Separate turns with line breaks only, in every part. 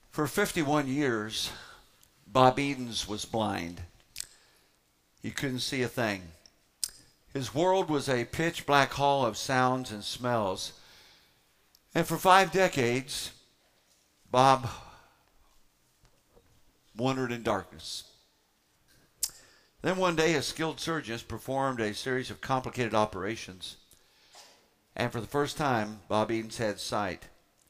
For 51 years, Bob Edens was blind. He couldn't see a thing. His world was a pitch black hall of sounds and smells. And for 5 decades, Bob wandered in darkness. Then one day, a skilled surgeon performed a series of complicated operations. And for the first time, Bob Edens had sight.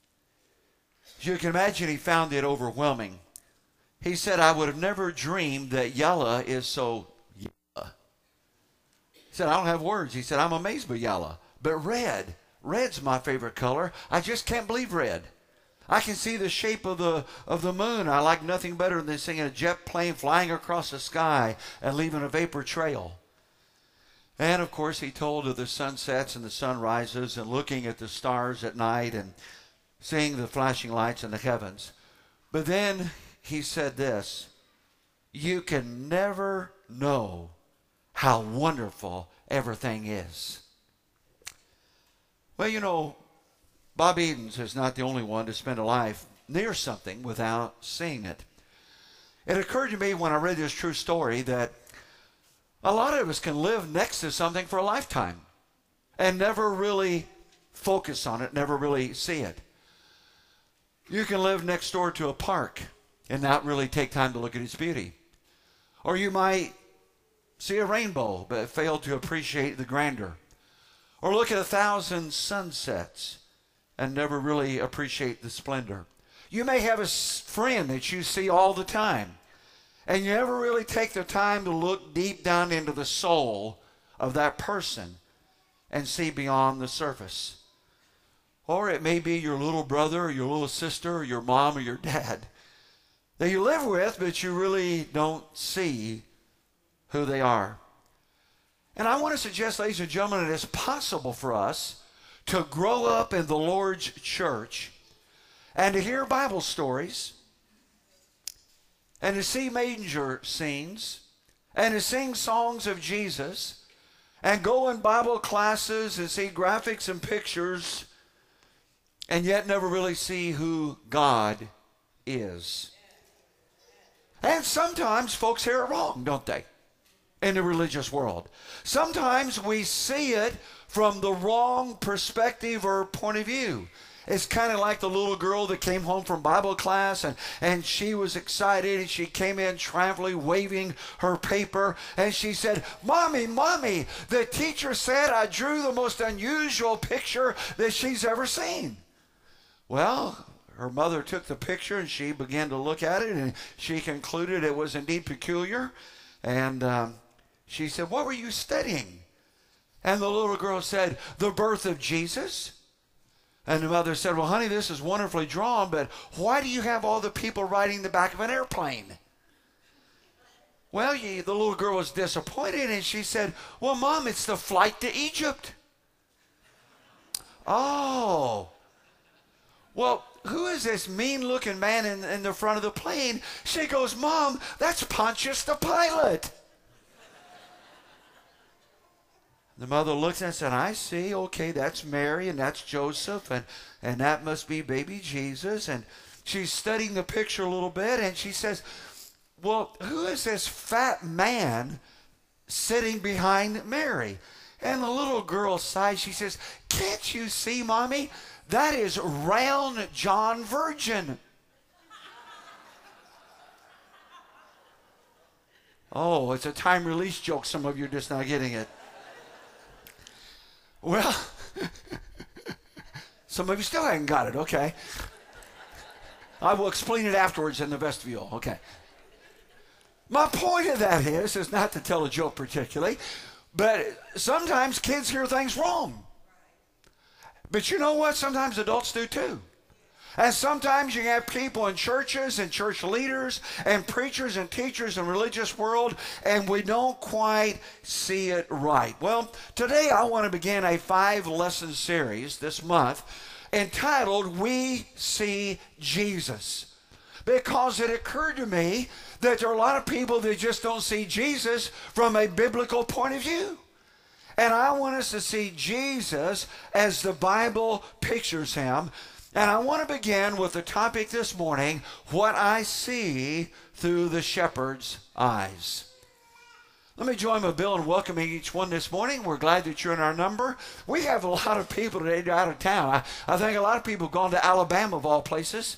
As you can imagine, he found it overwhelming. He said, I would have never dreamed that yellow is so yellow. He said, I don't have words. He said, I'm amazed by yellow. But red's my favorite color. I just can't believe red. I can see the shape of the moon. I like nothing better than seeing a jet plane flying across the sky and leaving a vapor trail. And, of course, he told of the sunsets and the sunrises and looking at the stars at night and seeing the flashing lights in the heavens. But then he said this, you can never know how wonderful everything is. Well, you know, Bob Edens is not the only one to spend a life near something without seeing it. It occurred to me when I read this true story that a lot of us can live next to something for a lifetime and never really focus on it, never really see it. You can live next door to a park and not really take time to look at its beauty. Or you might see a rainbow but fail to appreciate the grandeur. Or look at 1,000 sunsets and never really appreciate the splendor. You may have a friend that you see all the time, and you never really take the time to look deep down into the soul of that person and see beyond the surface. Or it may be your little brother or your little sister or your mom or your dad that you live with, but you really don't see who they are. And I want to suggest, ladies and gentlemen, that it's possible for us to grow up in the Lord's church and to hear Bible stories and to see manger scenes and to sing songs of Jesus and go in Bible classes and see graphics and pictures and yet never really see who God is. And sometimes folks hear it wrong, don't they? In the religious world. Sometimes we see it from the wrong perspective or point of view. It's kind of like the little girl that came home from Bible class and she was excited and she came in triumphantly waving her paper and she said, Mommy, the teacher said I drew the most unusual picture that she's ever seen. Well, her mother took the picture and she began to look at it and she concluded it was indeed peculiar. And she said, what were you studying? And the little girl said, the birth of Jesus. And the mother said, well, honey, this is wonderfully drawn, but why do you have all the people riding the back of an airplane? Well, the little girl was disappointed and she said, well, Mom, it's the flight to Egypt. Oh. Well, who is this mean-looking man in the front of the plane? She goes, Mom, that's Pontius the Pilate. The mother looks and said, I see, okay, that's Mary and that's Joseph and that must be baby Jesus. And she's studying the picture a little bit and she says, well, who is this fat man sitting behind Mary? And the little girl sighs, she says, can't you see, Mommy? That is round John Virgin. Oh, it's a time release joke. Some of you are just not getting it. Well, some of you still haven't got it. Okay. I will explain it afterwards in the vestibule. Okay. My point of that is not to tell a joke particularly, but sometimes kids hear things wrong. But you know what? Sometimes adults do too. And sometimes you have people in churches and church leaders and preachers and teachers in the religious world, and we don't quite see it right. Well, today I want to begin a 5-lesson series this month entitled, We See Jesus. Because it occurred to me that there are a lot of people that just don't see Jesus from a biblical point of view. And I want us to see Jesus as the Bible pictures him. And I want to begin with the topic this morning, what I see through the shepherd's eyes. Let me join with Bill in welcoming each one this morning. We're glad that you're in our number. We have a lot of people today out of town. I think a lot of people have gone to Alabama, of all places.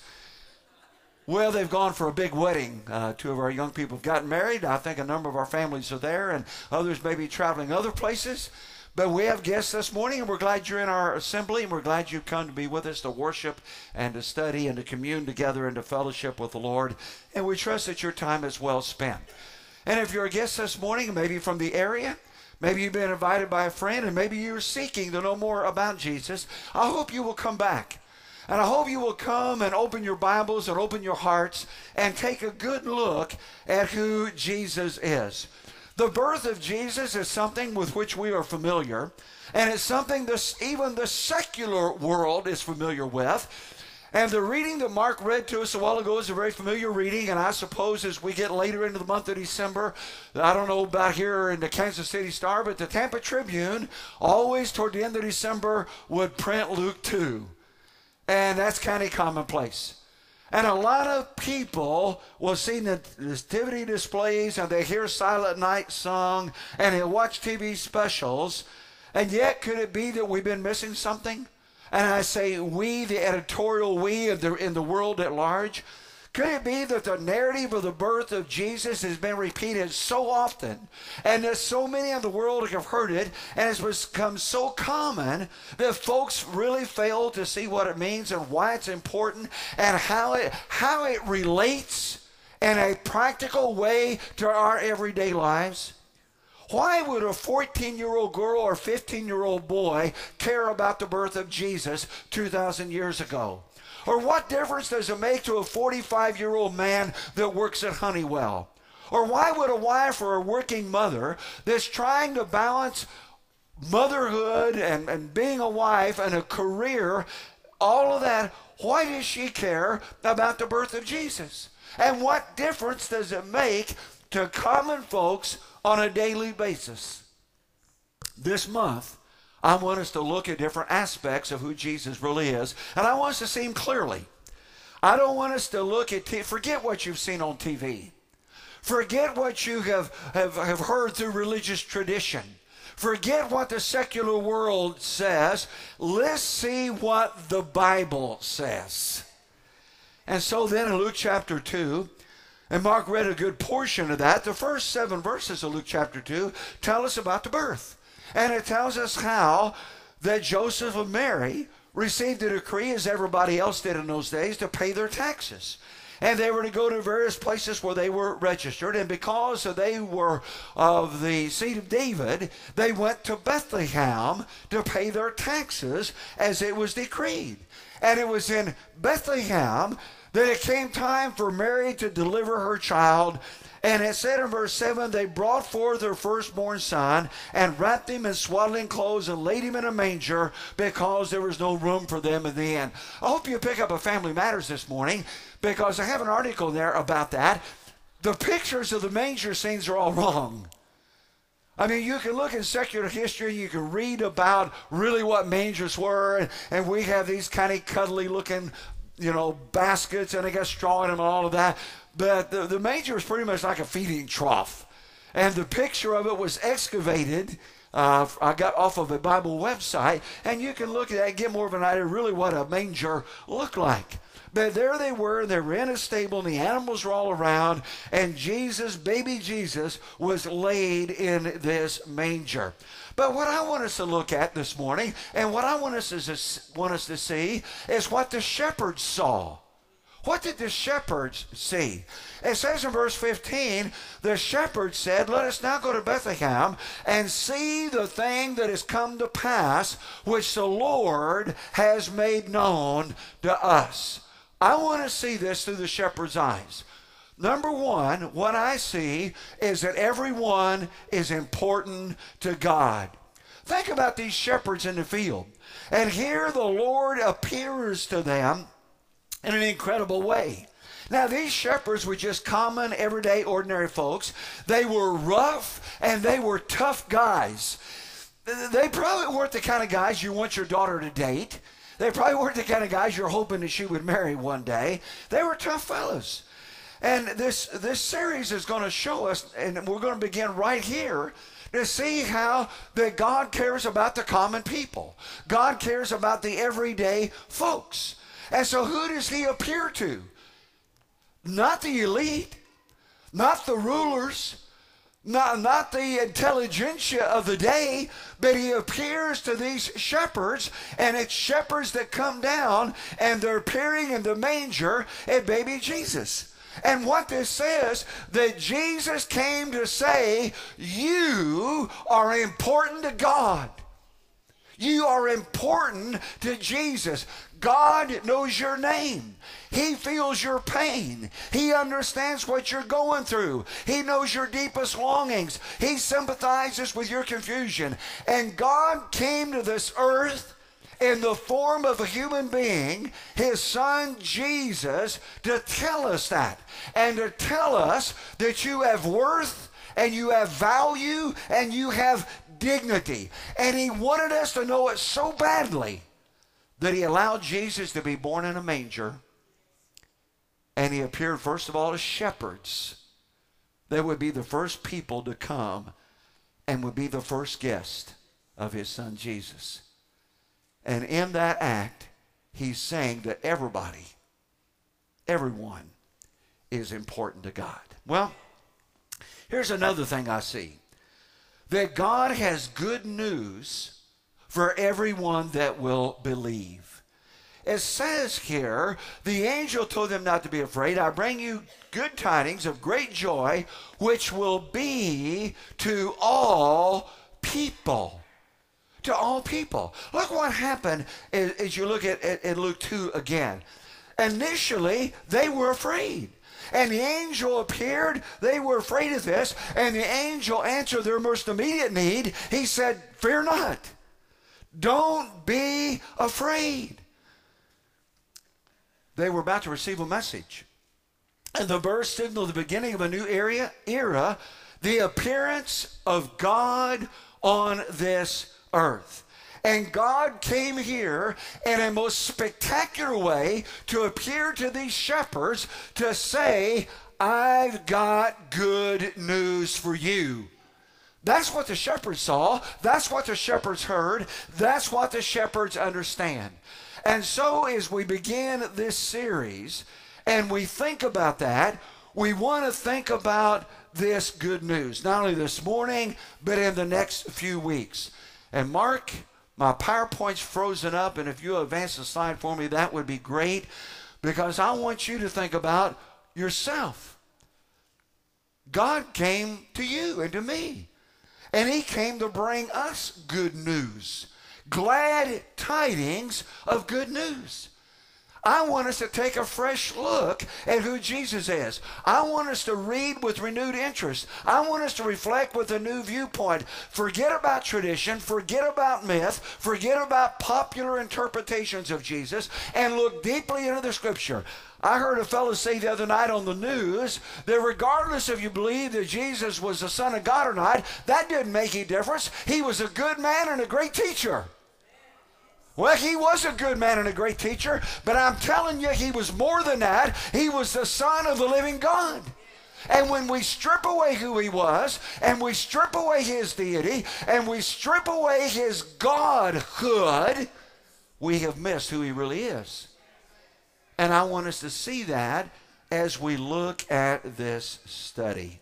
Well, they've gone for a big wedding. Two of our young people have gotten married. I think a number of our families are there, and others may be traveling other places. But we have guests this morning, and we're glad you're in our assembly, and we're glad you've come to be with us to worship and to study and to commune together and to fellowship with the Lord. And we trust that your time is well spent. And if you're a guest this morning, maybe from the area, maybe you've been invited by a friend, and maybe you're seeking to know more about Jesus, I hope you will come back. And I hope you will come and open your Bibles and open your hearts and take a good look at who Jesus is. The birth of Jesus is something with which we are familiar, and it's something that even the secular world is familiar with. And the reading that Mark read to us a while ago is a very familiar reading, and I suppose as we get later into the month of December, I don't know about here in the Kansas City Star, but the Tampa Tribune always toward the end of December would print Luke 2. And that's kind of commonplace. And a lot of people will see the nativity displays, and they hear Silent Night sung, and they watch TV specials, and yet could it be that we've been missing something? And I say we, the editorial we in the world at large. Could it be that the narrative of the birth of Jesus has been repeated so often, and that so many in the world have heard it, and it's become so common that folks really fail to see what it means and why it's important and how it relates in a practical way to our everyday lives? Why would a 14-year-old girl or 15-year-old boy care about the birth of Jesus 2,000 years ago? Or what difference does it make to a 45-year-old man that works at Honeywell? Or why would a wife or a working mother that's trying to balance motherhood and being a wife and a career, all of that, why does she care about the birth of Jesus? And what difference does it make to common folks on a daily basis? This month, I want us to look at different aspects of who Jesus really is, and I want us to see him clearly. I don't want us to look at, forget what you've seen on TV. Forget what you have heard through religious tradition. Forget what the secular world says. Let's see what the Bible says. And so then in Luke chapter 2, and Mark read a good portion of that, the first 7 verses of Luke chapter 2 tell us about the birth. And it tells us how that Joseph and Mary received a decree, as everybody else did in those days, to pay their taxes. And they were to go to various places where they were registered. And because they were of the seed of David, they went to Bethlehem to pay their taxes as it was decreed. And it was in Bethlehem that it came time for Mary to deliver her child. And it said in verse 7, they brought forth their firstborn son and wrapped him in swaddling clothes and laid him in a manger because there was no room for them in the inn. I hope you pick up a Family Matters this morning, because I have an article there about that. The pictures of the manger scenes are all wrong. I mean, you can look in secular history, you can read about really what mangers were, and we have these kind of cuddly looking, baskets, and they got straw in them and all of that. But the manger was pretty much like a feeding trough. And the picture of it was excavated. I got off of a Bible website, and you can look at that and get more of an idea really what a manger looked like. But there they were in a stable, and the animals were all around, and Jesus, baby Jesus, was laid in this manger. But what I want us to look at this morning, and what I want us to see, is what the shepherds saw. What did the shepherds see? It says in verse 15, the shepherds said, let us now go to Bethlehem and see the thing that has come to pass, which the Lord has made known to us. I want to see this through the shepherd's eyes. Number one, what I see is that everyone is important to God. Think about these shepherds in the field. And here the Lord appears to them in an incredible way. Now, these shepherds were just common, everyday, ordinary folks. They were rough and they were tough guys. They probably weren't the kind of guys you want your daughter to date. They probably weren't the kind of guys you're hoping that she would marry one day. They were tough fellas. And this series is going to show us, and we're going to begin right here, to see how that God cares about the common people. God cares about the everyday folks. And so who does he appear to? Not the elite, not the rulers, not the intelligentsia of the day, but he appears to these shepherds, and it's shepherds that come down, and they're appearing in the manger at baby Jesus. And what this says, that Jesus came to say, you are important to God. You are important to Jesus. God knows your name. He feels your pain. He understands what you're going through. He knows your deepest longings. He sympathizes with your confusion. And God came to this earth in the form of a human being, his son Jesus, to tell us that. And to tell us that you have worth, and you have value, and you have dignity. And he wanted us to know it so badly that he allowed Jesus to be born in a manger. And he appeared first of all to shepherds. They would be the first people to come and would be the first guest of his son Jesus. And in that act, he's saying that everybody, everyone is important to God. Well, here's another thing I see. That God has good news for everyone that will believe. It says here, the angel told them not to be afraid. I bring you good tidings of great joy, which will be to all people. To all people. Look what happened as you look at Luke 2 again. Initially, they were afraid. And the angel appeared. They were afraid of this. And the angel answered their most immediate need. He said, fear not. Don't be afraid. They were about to receive a message. And the birth signaled the beginning of a new era, the appearance of God on this earth. And God came here in a most spectacular way to appear to these shepherds to say, I've got good news for you. That's what the shepherds saw. That's what the shepherds heard. That's what the shepherds understand. And so as we begin this series and we think about that, we want to think about this good news, not only this morning, but in the next few weeks. And Mark, my PowerPoint's frozen up, and if you advance the slide for me, that would be great, because I want you to think about yourself. God came to you and to me, and he came to bring us good news, glad tidings of good news. I want us to take a fresh look at who Jesus is. I want us to read with renewed interest. I want us to reflect with a new viewpoint. Forget about tradition, forget about myth, forget about popular interpretations of Jesus, and look deeply into the Scripture. I heard a fellow say the other night on the news that regardless if you believe that Jesus was the Son of God or not, that didn't make any difference. He was a good man and a great teacher. Well, he was a good man and a great teacher, but I'm telling you, he was more than that. He was the Son of the living God. And when we strip away who he was, and we strip away his deity, and we strip away his godhood, we have missed who he really is. And I want us to see that as we look at this study.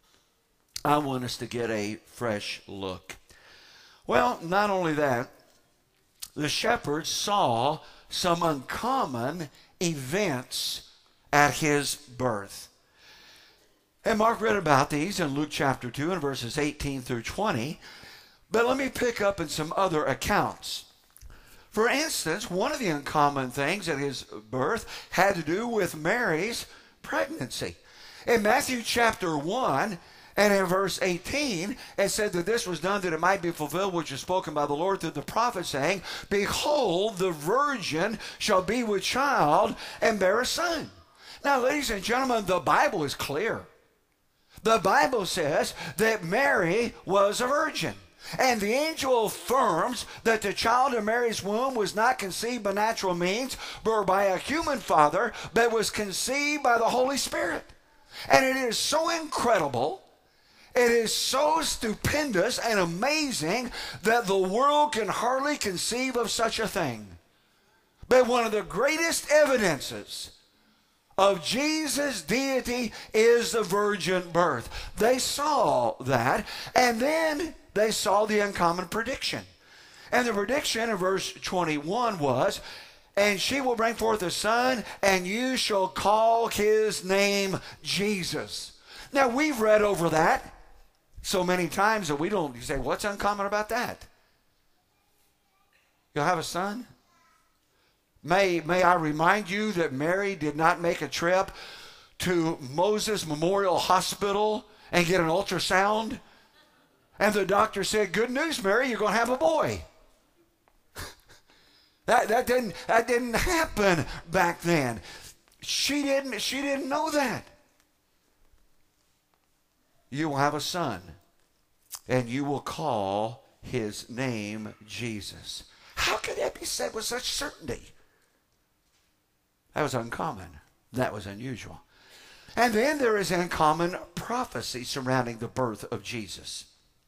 I want us to get a fresh look. Well, not only that, the shepherds saw some uncommon events at his birth. And Mark read about these in Luke chapter 2 and verses 18 through 20. But let me pick up in some other accounts. For instance, one of the uncommon things at his birth had to do with Mary's pregnancy. In Matthew chapter 1, and in verse 18, it said that this was done that it might be fulfilled which is spoken by the Lord through the prophet, saying, behold, the virgin shall be with child and bear a son. Now, ladies and gentlemen, the Bible is clear. The Bible says that Mary was a virgin. And the angel affirms that the child in Mary's womb was not conceived by natural means, or by a human father, but was conceived by the Holy Spirit. And it is so incredible, it is so stupendous and amazing that the world can hardly conceive of such a thing. But one of the greatest evidences of Jesus' deity is the virgin birth. They saw that, and then they saw the uncommon prediction. And the prediction in verse 21 was, and she will bring forth a son, and you shall call his name Jesus. Now, we've read over that so many times that you say, what's uncommon about that? You'll have a son? May I remind you that Mary did not make a trip to Moses Memorial Hospital and get an ultrasound. And the doctor said, good news, Mary, you're going to have a boy. That didn't happen back then. She didn't know that. You will have a son, and you will call his name Jesus. How could that be said with such certainty? That was uncommon. That was unusual. And then there is uncommon prophecy surrounding the birth of Jesus.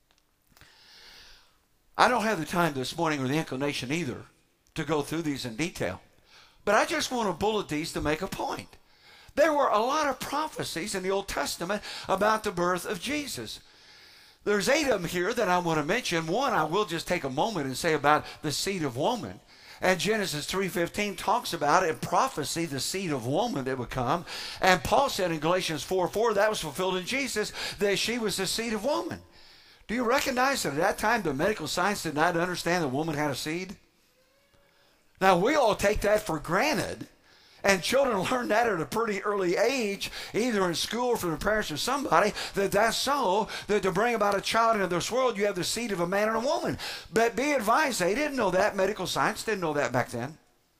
I don't have the time this morning or the inclination either to go through these in detail. But I just want to bullet these to make a point. There were a lot of prophecies in the Old Testament about the birth of Jesus. There's 8 of them here that I want to mention. One, I will just take a moment and say about the seed of woman. And Genesis 3:15 talks about it in prophecy, the seed of woman that would come. And Paul said in Galatians 4:4, that was fulfilled in Jesus, that she was the seed of woman. Do you recognize that at that time the medical science did not understand that woman had a seed? Now we all take that for granted. And children learn that at a pretty early age, either in school or from the parents or somebody, that's so, that to bring about a child into this world, you have the seed of a man and a woman. But be advised, they didn't know that. Medical science didn't know that back then.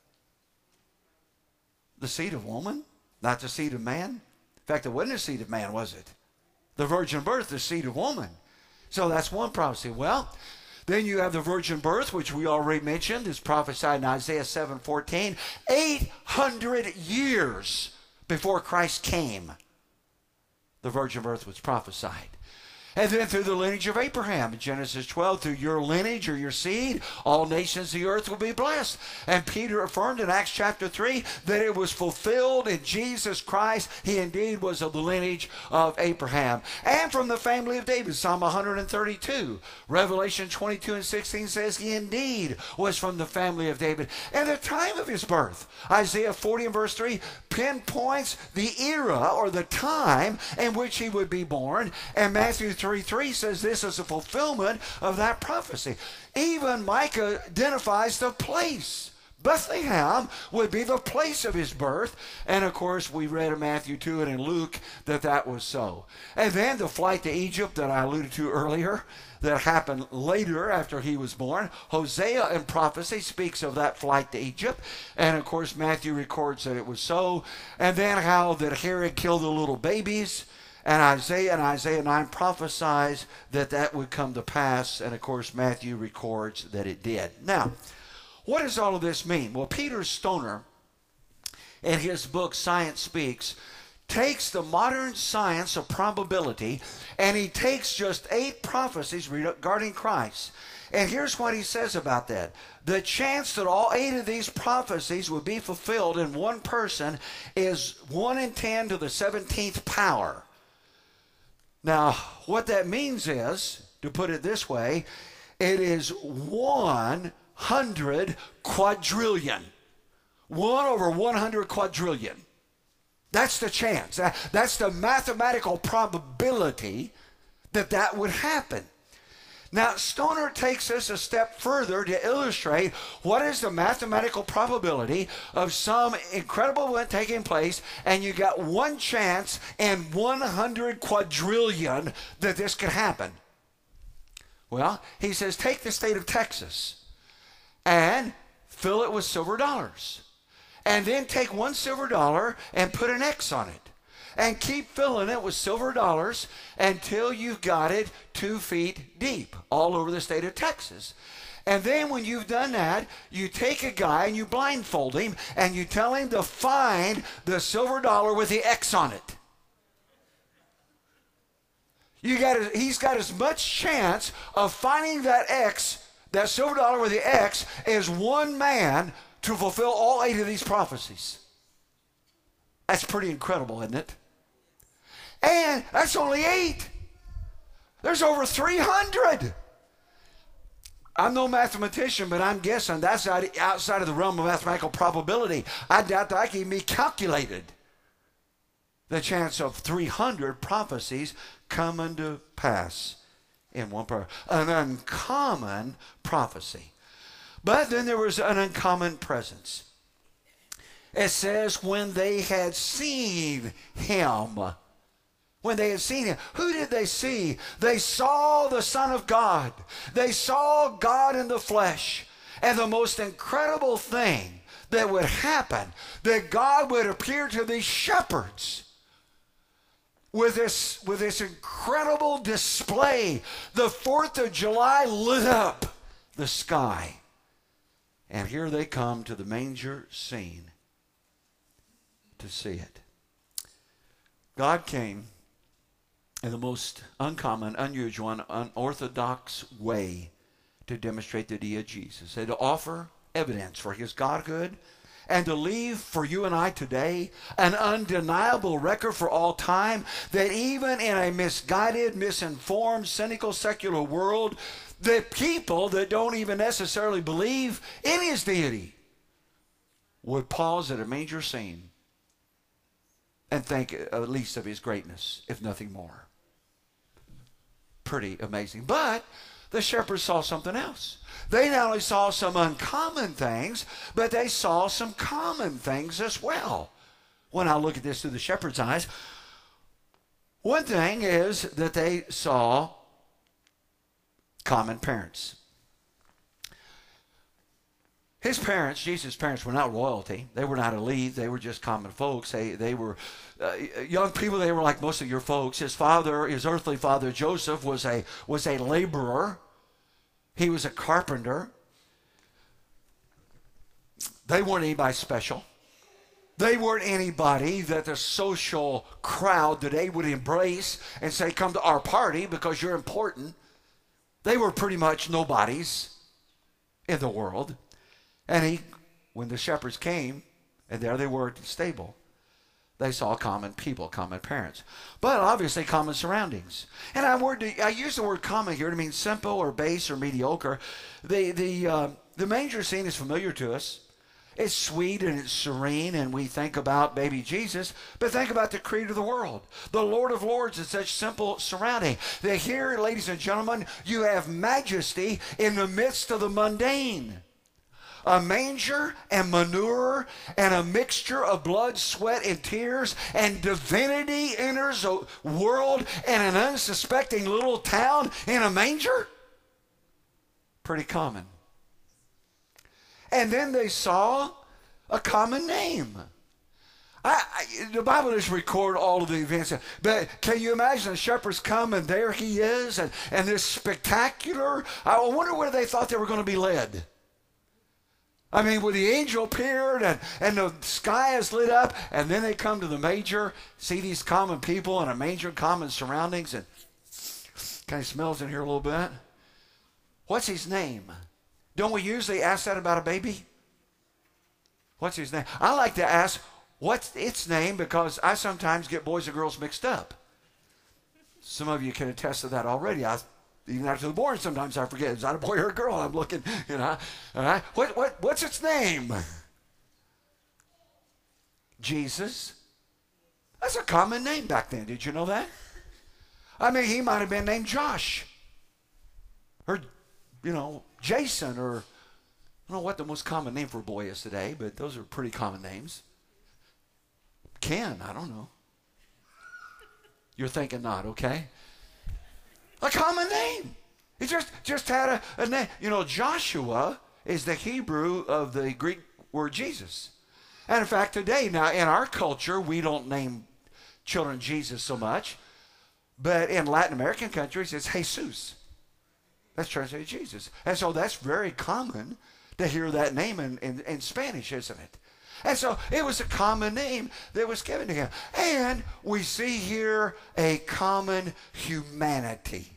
The seed of woman, not the seed of man. In fact, it wasn't the seed of man, was it? The virgin birth, the seed of woman. So that's one prophecy. Well, then you have the virgin birth, which we already mentioned, is prophesied in Isaiah 7:14, 800 years before Christ came. The virgin birth was prophesied. And then through the lineage of Abraham, in Genesis 12, through your lineage or your seed, all nations of the earth will be blessed. And Peter affirmed in Acts chapter 3 that it was fulfilled in Jesus Christ. He indeed was of the lineage of Abraham. And from the family of David, Psalm 132. Revelation 22:16 says he indeed was from the family of David. And the time of his birth, Isaiah 40 and verse 3, pinpoints the era or the time in which he would be born. And Matthew 3:3 says this is a fulfillment of that prophecy. Even Micah identifies the place. Bethlehem would be the place of his birth. And of course, we read in Matthew 2 and in Luke that was so. And then the flight to Egypt that I alluded to earlier, that happened later after he was born. Hosea in prophecy speaks of that flight to Egypt. And of course, Matthew records that it was so. And then how that Herod killed the little babies. And Isaiah 9 prophesies that would come to pass. And of course, Matthew records that it did. Now, what does all of this mean? Well, Peter Stoner, in his book Science Speaks, takes the modern science of probability, and he takes just 8 prophecies regarding Christ. And here's what he says about that. The chance that all 8 of these prophecies would be fulfilled in one person is 1 in 10 to the 17th power. Now, what that means is, to put it this way, it is 100 quadrillion. 1 over 100 quadrillion. That's the chance. That's the mathematical probability that would happen. Now, Stoner takes us a step further to illustrate what is the mathematical probability of some incredible event taking place, and you got one chance in 100 quadrillion that this could happen. Well, he says, take the state of Texas and fill it with silver dollars. And then take one silver dollar and put an X on it. and keep filling it with silver dollars until you've got it 2 feet deep all over the state of Texas. And then when you've done that, you take a guy and you blindfold him and you tell him to find the silver dollar with the X on it. He's got as much chance of finding that X, that silver dollar with the X, as one man to fulfill all 8 of these prophecies. That's pretty incredible, isn't it? And that's only 8. There's over 300. I'm no mathematician, but I'm guessing that's outside of the realm of mathematical probability. I doubt that can even be calculated. The chance of 300 prophecies coming to pass in one prayer. An uncommon prophecy. But then there was an uncommon presence. It says, when they had seen him. When they had seen him. Who did they see? They saw the Son of God. They saw God in the flesh. And the most incredible thing that would happen, that God would appear to these shepherds with this incredible display. The 4th of July lit up the sky. And here they come to the manger scene to see it. God came in the most uncommon, unusual, and unorthodox way to demonstrate the deity of Jesus, and to offer evidence for his godhood, and to leave for you and I today an undeniable record for all time that even in a misguided, misinformed, cynical, secular world, the people that don't even necessarily believe in his deity would pause at a manger scene and think at least of his greatness, if nothing more. Pretty amazing. But the shepherds saw something else. They not only saw some uncommon things, but they saw some common things as well. When I look at this through the shepherd's eyes, one thing is that they saw common parents. His parents, Jesus' parents, were not royalty. They were not elite. They were just common folks. They were young people. They were like most of your folks. His father, his earthly father, Joseph, was a laborer. He was a carpenter. They weren't anybody special. They weren't anybody that the social crowd today would embrace and say, come to our party because you're important. They were pretty much nobodies in the world. And when the shepherds came, and there they were at the stable, they saw common people, common parents, but obviously common surroundings. And I use the word common here to mean simple or base or mediocre. The manger scene is familiar to us. It's sweet and it's serene, and we think about baby Jesus, but think about the creator of the world, the Lord of Lords, in such simple surrounding. That here, ladies and gentlemen, you have majesty in the midst of the mundane. A manger and manure and a mixture of blood, sweat, and tears, and divinity enters a world and an unsuspecting little town in a manger? Pretty common. And then they saw a common name. The Bible doesn't record all of the events, but can you imagine the shepherds come and there he is, and this spectacular, I wonder where they thought they were going to be led. I mean, when the angel appeared and the sky is lit up, and then they come to the manger, see these common people in a manger, common surroundings, and kind of smells in here a little bit. What's his name? Don't we usually ask that about a baby? What's his name? I like to ask, what's its name? Because I sometimes get boys and girls mixed up. Some of you can attest to that already. Even after the born, sometimes I forget. Is that a boy or a girl? I'm looking, you know. What's its name? Jesus. That's a common name back then. Did you know that? I mean, he might have been named Josh. Or, Jason, or I don't know what the most common name for a boy is today, but those are pretty common names. Ken, I don't know. You're thinking not, okay? A common name. He just had a name. Joshua is the Hebrew of the Greek word Jesus. And in fact, today, now in our culture, we don't name children of Jesus so much. But in Latin American countries, it's Jesus. That's translated Jesus. And so that's very common to hear that name in Spanish, isn't it? And so it was a common name that was given to him. And we see here a common humanity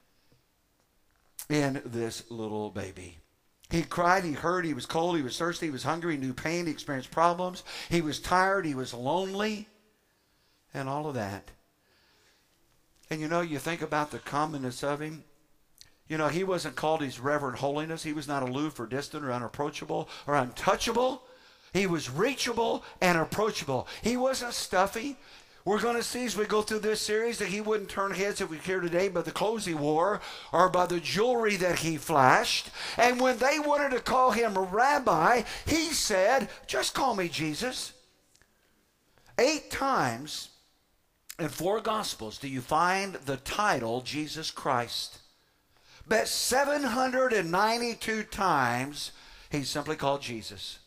in this little baby. He cried, he hurt, he was cold, he was thirsty, he was hungry, he knew pain, he experienced problems. He was tired, he was lonely, and all of that. And you know, you think about the commonness of him. You know, he wasn't called his reverend holiness. He was not aloof or distant or unapproachable or untouchable. He was reachable and approachable. He wasn't stuffy. We're going to see as we go through this series that he wouldn't turn heads if we here today by the clothes he wore or by the jewelry that he flashed. And when they wanted to call him a rabbi, he said, just call me Jesus. 8 times in 4 Gospels do you find the title Jesus Christ. But 792 times he's simply called Jesus.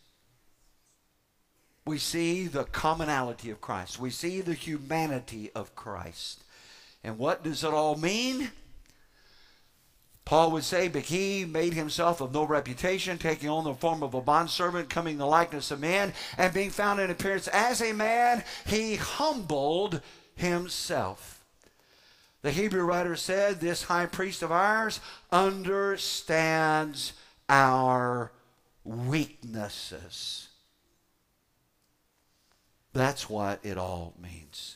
We see the commonality of Christ. We see the humanity of Christ. And what does it all mean? Paul would say, but he made himself of no reputation, taking on the form of a bondservant, coming in the likeness of men, and being found in appearance as a man, he humbled himself. The Hebrew writer said, this high priest of ours understands our weaknesses. That's what it all means.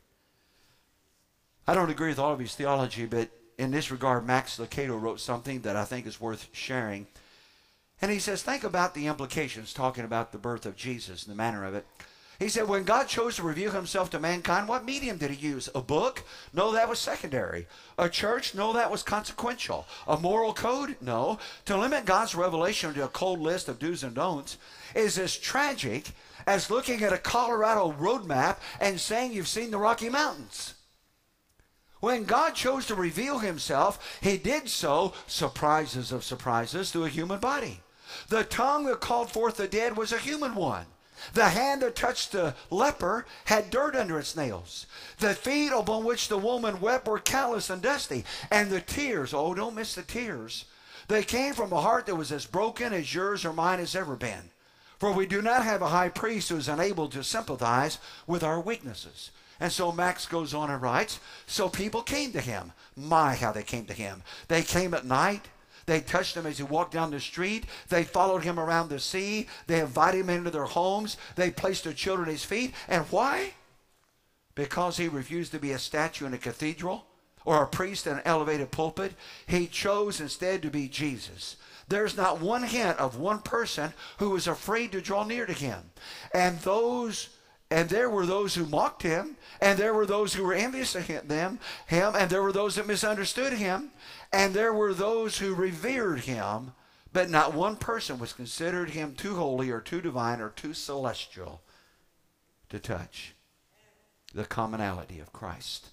I don't agree with all of his theology, but in this regard, Max Lucado wrote something that I think is worth sharing. And he says, think about the implications, talking about the birth of Jesus and the manner of it. He said, when God chose to reveal himself to mankind, what medium did he use? A book? No, that was secondary. A church? No, that was consequential. A moral code? No. To limit God's revelation to a cold list of do's and don'ts is as tragic as looking at a Colorado road map and saying you've seen the Rocky Mountains. When God chose to reveal himself, he did so, surprises of surprises, through a human body. The tongue that called forth the dead was a human one. The hand that touched the leper had dirt under its nails. The feet upon which the woman wept were callous and dusty. And the tears, oh, don't miss the tears, they came from a heart that was as broken as yours or mine has ever been. For we do not have a high priest who is unable to sympathize with our weaknesses. And so Max goes on and writes, so people came to him. My, how they came to him. They came at night. They touched him as he walked down the street. They followed him around the sea. They invited him into their homes. They placed their children at his feet. And why? Because he refused to be a statue in a cathedral or a priest in an elevated pulpit. He chose instead to be Jesus. There's not one hint of one person who was afraid to draw near to him. And there were those who mocked him, and there were those who were envious of him, and there were those that misunderstood him, and there were those who revered him, but not one person was considered him too holy or too divine or too celestial to touch the commonality of Christ.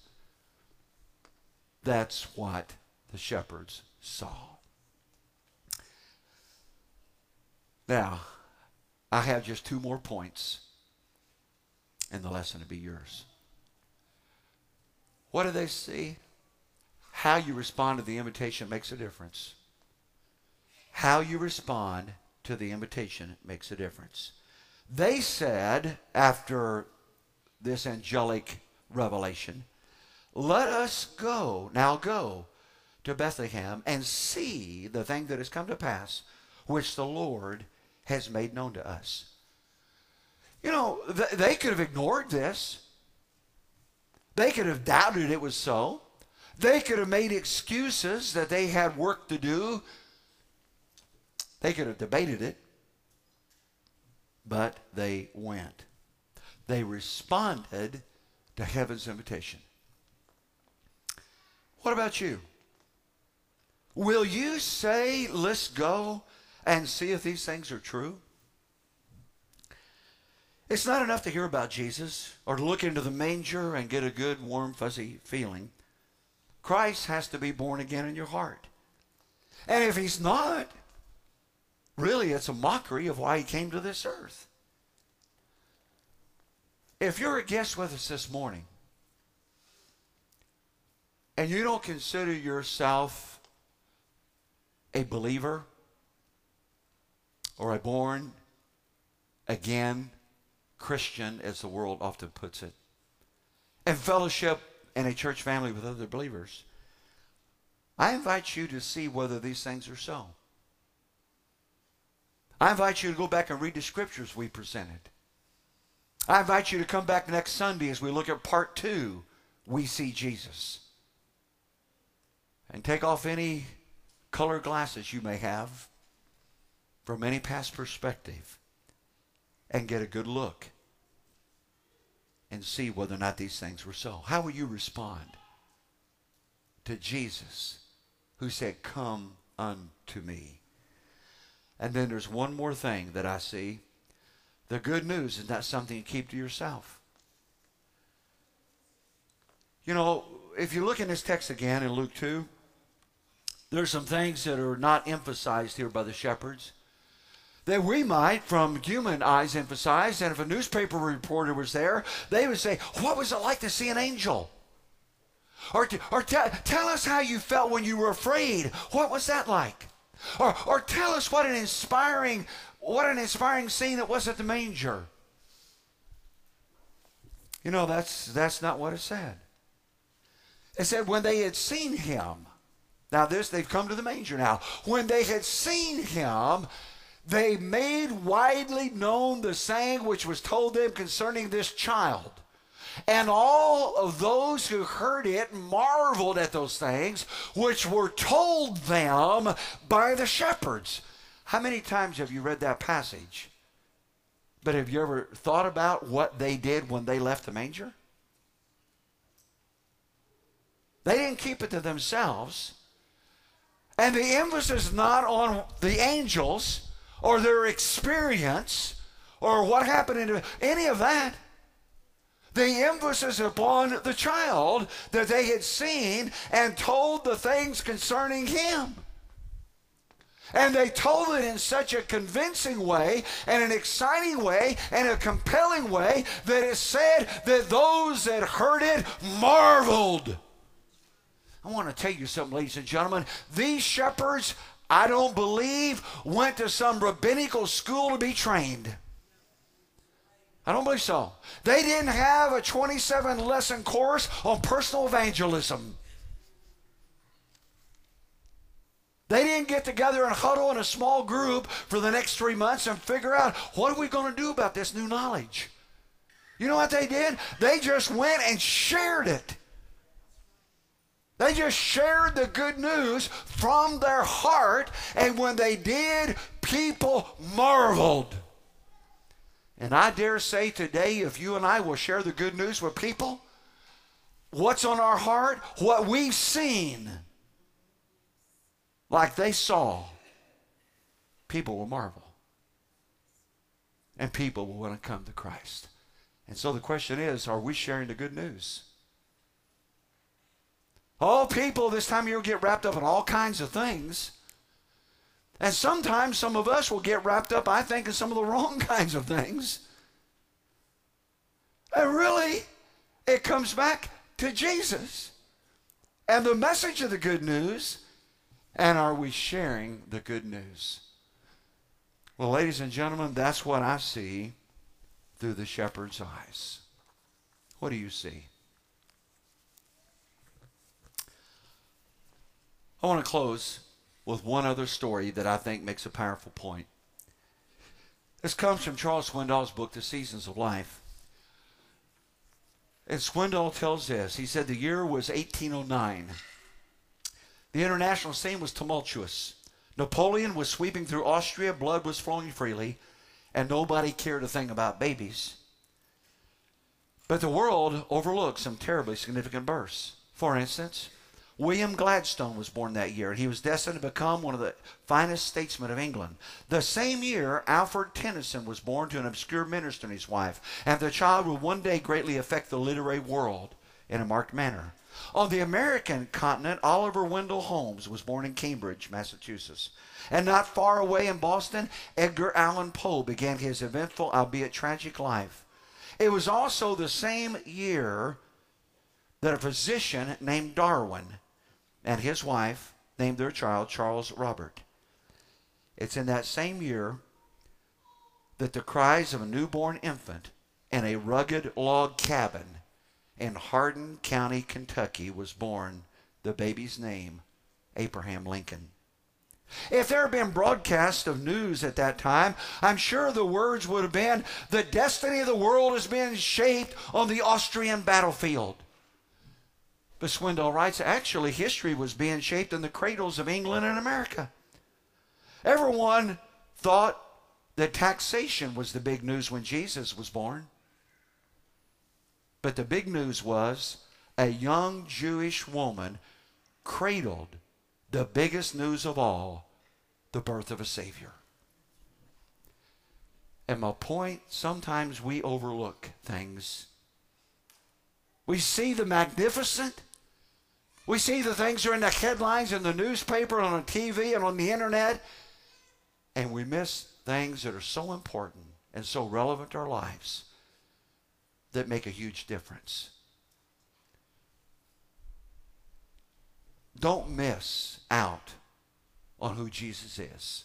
That's what the shepherds saw. Now, I have just 2 more points, and the lesson will be yours. What do they see? How you respond to the invitation makes a difference. How you respond to the invitation makes a difference. They said, after this angelic revelation, let us go, now go to Bethlehem and see the thing that has come to pass, which the Lord has made known to us. You know, they could have ignored this. They could have doubted it was so. They could have made excuses that they had work to do. They could have debated it. But they went. They responded to heaven's invitation. What about you? Will you say, let's go and see if these things are true? It's not enough to hear about Jesus or to look into the manger and get a good, warm, fuzzy feeling. Christ has to be born again in your heart. And if he's not, really it's a mockery of why he came to this earth. If you're a guest with us this morning and you don't consider yourself a believer or a born again Christian, as the world often puts it, and fellowship in a church family with other believers, I invite you to see whether these things are so. I invite you to go back and read the scriptures we presented. I invite you to come back next Sunday as we look at part 2, We See Jesus. And take off any colored glasses you may have from any past perspective and get a good look and see whether or not these things were so. How will you respond to Jesus, who said, "Come unto me"? And then there's one more thing that I see. The good news is not something you keep to yourself. You know, if you look in this text again in Luke 2, there's some things that are not emphasized here by the shepherds that we might, from human eyes, emphasize. And if a newspaper reporter was there, they would say, "What was it like to see an angel?" Or tell us how you felt when you were afraid. What was that like? Or tell us what an inspiring scene it was at the manger. You know, that's not what it said. It said when they had seen him. Now they've come to the manger now. When they had seen him, they made widely known the saying which was told them concerning this child. And all of those who heard it marveled at those things which were told them by the shepherds. How many times have you read that passage? But have you ever thought about what they did when they left the manger? They didn't keep it to themselves. And the emphasis is not on the angels or their experience or what happened in any of that. The emphasis upon the child that they had seen and told the things concerning him. And they told it in such a convincing way and an exciting way and a compelling way that it said that those that heard it marveled. I want to tell you something, ladies and gentlemen. These shepherds, I don't believe, went to some rabbinical school to be trained. I don't believe so. They didn't have a 27-lesson course on personal evangelism. They didn't get together and huddle in a small group for the next 3 months and figure out, what are we going to do about this new knowledge? You know what they did? They just went and shared it. They just shared the good news from their heart, and when they did, people marveled. And I dare say today, if you and I will share the good news with people, what's on our heart, what we've seen, like they saw, people will marvel. And people will want to come to Christ. And so the question is, are we sharing the good news? All people this time of year get wrapped up in all kinds of things. And sometimes some of us will get wrapped up, I think, in some of the wrong kinds of things. And really, it comes back to Jesus and the message of the good news. And are we sharing the good news? Well, ladies and gentlemen, that's what I see through the shepherd's eyes. What do you see? I want to close with one other story that I think makes a powerful point. This comes from Charles Swindoll's book, The Seasons of Life. And Swindoll tells this. He said the year was 1809. The international scene was tumultuous. Napoleon was sweeping through Austria, blood was flowing freely, and nobody cared a thing about babies. But the world overlooked some terribly significant births. For instance, William Gladstone was born that year, and he was destined to become one of the finest statesmen of England. The same year, Alfred Tennyson was born to an obscure minister and his wife, and the child would one day greatly affect the literary world in a marked manner. On the American continent, Oliver Wendell Holmes was born in Cambridge, Massachusetts. And not far away in Boston, Edgar Allan Poe began his eventful, albeit tragic life. It was also the same year that a physician named Darwin and his wife named their child Charles Robert. It's in that same year that the cries of a newborn infant in a rugged log cabin in Hardin County, Kentucky was born, the baby's name, Abraham Lincoln. If there had been broadcasts of news at that time, I'm sure the words would have been, the destiny of the world has been shaped on the Austrian battlefield. But Swindoll writes, actually history was being shaped in the cradles of England and America. Everyone thought that taxation was the big news when Jesus was born. But the big news was a young Jewish woman cradled the biggest news of all, the birth of a Savior. And my point, sometimes we overlook things. We see the magnificent. We see the things that are in the headlines in the newspaper, and on TV, and on the internet. And we miss things that are so important and so relevant to our lives that make a huge difference. Don't miss out on who Jesus is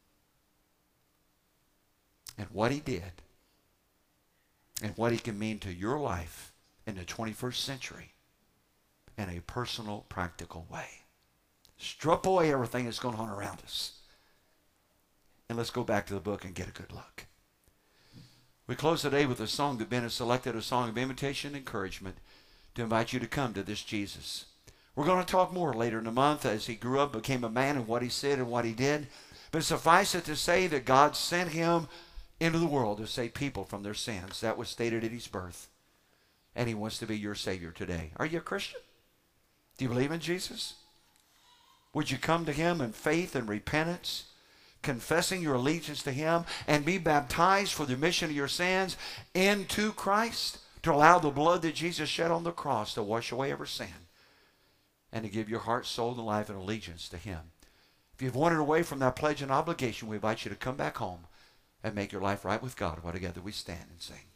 and what he did and what he can mean to your life in the 21st century in a personal, practical way. Strip away everything that's going on around us. And let's go back to the book and get a good look. We close today with a song that Ben has selected, a song of invitation and encouragement to invite you to come to this Jesus. We're going to talk more later in the month as he grew up, became a man, and what he said and what he did. But suffice it to say that God sent him into the world to save people from their sins. That was stated at his birth. And he wants to be your Savior today. Are you a Christian? Do you believe in Jesus? Would you come to him in faith and repentance, confessing your allegiance to him, and be baptized for the remission of your sins into Christ, to allow the blood that Jesus shed on the cross to wash away every sin, and to give your heart, soul, and life and allegiance to him? If you've wandered away from that pledge and obligation, we invite you to come back home and make your life right with God while together we stand and sing.